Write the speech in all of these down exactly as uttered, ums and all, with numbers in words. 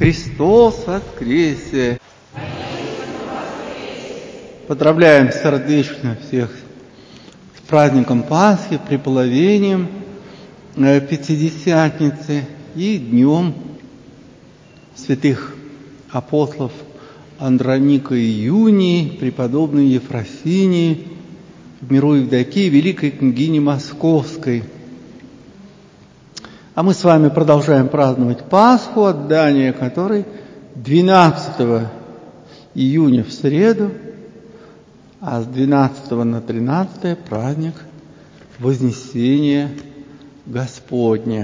Христос воскресе! Поздравляем сердечно всех с праздником Пасхи, преполовением Пятидесятницы и днем святых апостолов Андроника и Юнии, преподобной Ефросинии, в миру Евдокии, великой княгини Московской. А мы с вами продолжаем праздновать Пасху, отдание которой двенадцатого июня в среду, а с двенадцатого на тринадцатое праздник Вознесения Господня.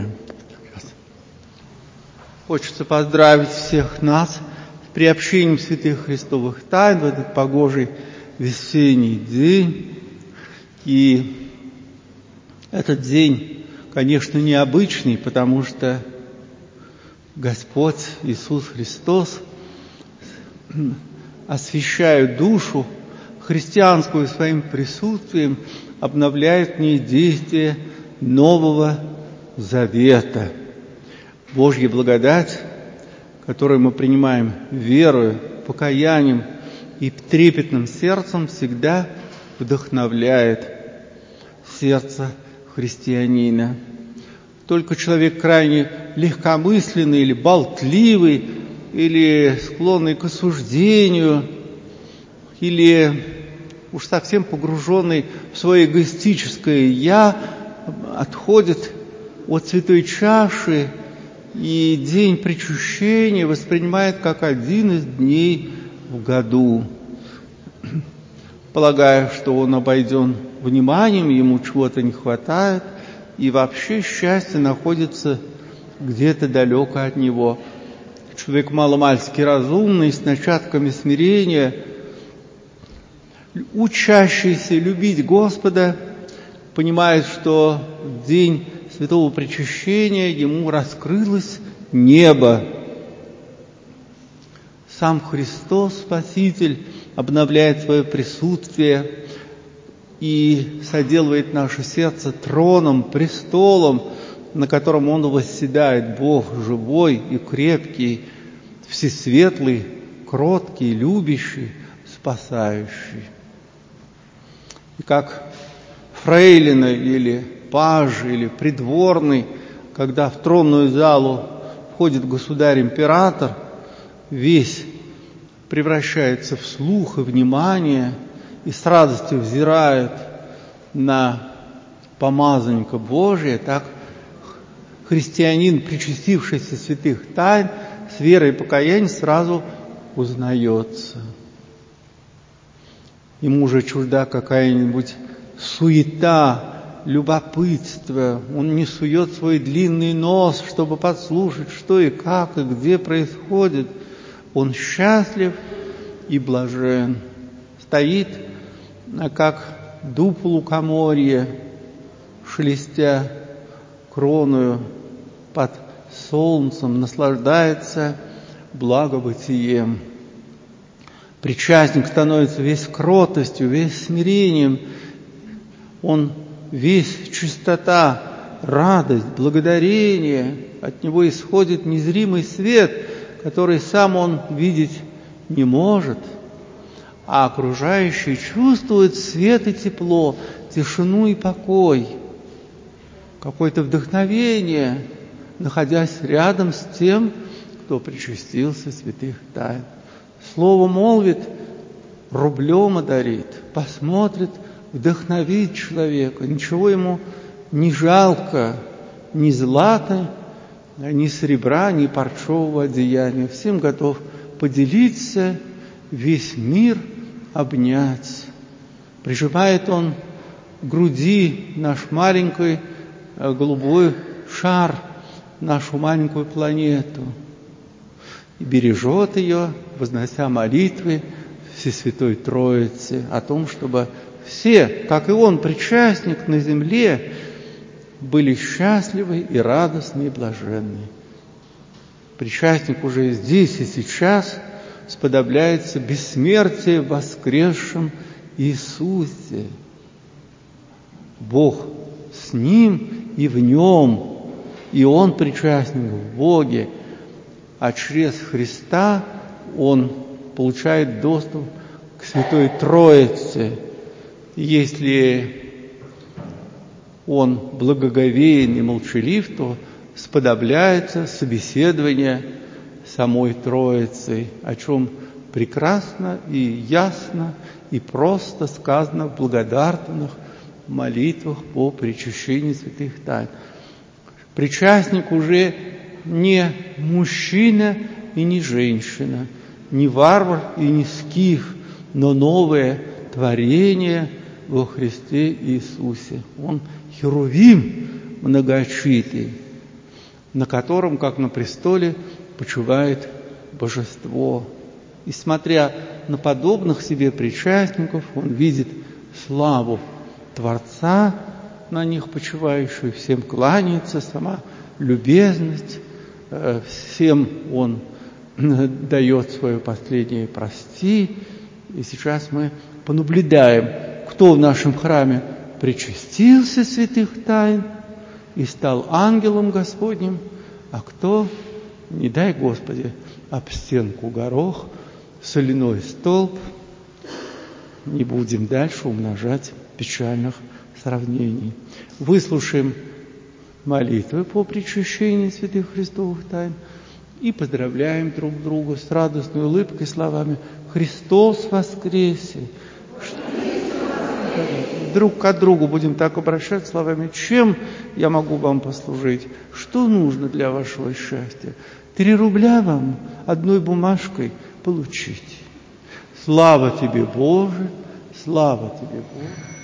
Хочется поздравить всех нас с приобщением святых христовых тайн в этот погожий весенний день. И этот день, конечно, необычный, потому что Господь Иисус Христос, освящая душу христианскую своим присутствием, обновляет в ней действие Нового Завета. Божья благодать, которую мы принимаем верою, покаянием и трепетным сердцем, всегда вдохновляет сердце христианина. Только человек крайне легкомысленный или болтливый, или склонный к осуждению, или уж совсем погруженный в свое эгоистическое «я», отходит от святой чаши и день причащения воспринимает как один из дней в году, полагая, что он обойден вниманием, ему чего-то не хватает, и вообще счастье находится где-то далеко от него. Человек маломальски разумный, с начатками смирения, учащийся любить Господа, понимает, что в день святого причащения ему раскрылось небо. Сам Христос, Спаситель, обновляет свое присутствие и соделывает наше сердце троном, престолом, на котором Он восседает, Бог живой и крепкий, всесветлый, кроткий, любящий, спасающий. И как фрейлина или паж или придворный, когда в тронную залу входит государь-император, весь превращается в слух и внимание и с радостью взирает на помазанника Божия, так христианин, причастившийся святых тайн, с верой и покаянием сразу узнается. Ему уже чужда какая-нибудь суета, любопытство. Он не сует свой длинный нос, чтобы подслушать, что и как, и где происходит. Он счастлив и блажен. Стоит, как дуб у лукоморья, шелестя кроною под солнцем, наслаждается благобытием. Причастник становится весь кротостью, весь смирением. Он весь чистота, радость, благодарение. От него исходит незримый свет, который сам он видеть не может, а окружающие чувствуют свет и тепло, тишину и покой, какое-то вдохновение, находясь рядом с тем, кто причастился святых тайн. Слово молвит, рублем одарит, посмотрит, вдохновит человека. Ничего ему не жалко, ни злата, ни серебра, ни парчевого одеяния. Всем готов поделиться, весь мир обнять. Прижимает он к груди наш маленький голубой шар, нашу маленькую планету, и бережет ее, вознося молитвы Всесвятой Троице о том, чтобы все, как и он, причастник на земле, были счастливы и радостны и блаженны. Причастник уже здесь и сейчас сподобляется бессмертие в воскресшем Иисусе. Бог с Ним и в Нем, и Он причастник в Боге. а через Христа он получает доступ к Святой Троице. Если он благоговеен и молчалив, то сподобляется собеседование самой Троицы, о чем прекрасно и ясно и просто сказано в благодарственных молитвах по причащению святых тайн. Причастник уже не мужчина и не женщина, не варвар и не скиф, но новое творение во Христе Иисусе. Он херувим многоочитый, на котором, как на престоле, почивает Божество. И смотря на подобных себе причастников, он видит славу Творца, на них почивающую, всем кланяется, сама любезность, всем он дает свое последнее «прости». И сейчас мы понаблюдаем, кто в нашем храме причастился святых тайн и стал ангелом Господним, а кто, не дай Господи, об стенку горох, соляной столб. Не будем дальше умножать печальных сравнений. Выслушаем молитвы по причащению святых Христовых тайн и поздравляем друг друга с радостной улыбкой словами «Христос воскресе!». Друг к другу будем так обращаться словами: «Чем я могу вам послужить? Что нужно для вашего счастья? Три рубля вам одной бумажкой получите. Слава тебе, Боже! Слава тебе, Боже!»